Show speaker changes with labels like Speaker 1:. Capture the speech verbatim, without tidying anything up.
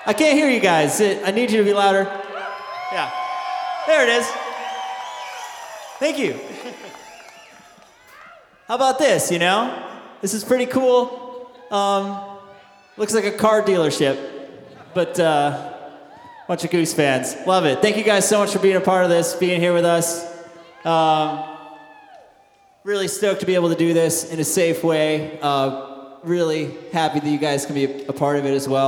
Speaker 1: I can't hear you guys. I need you to be louder. Yeah. There it is. Thank you. How about this, you know? This is pretty cool. Um, looks like a car dealership, but uh, bunch of Goose fans. Love it. Thank you guys so much for being a part of this, being here with us. Um, really stoked to be able to do this in a safe way. Uh, really happy that you guys can be a part of it as well.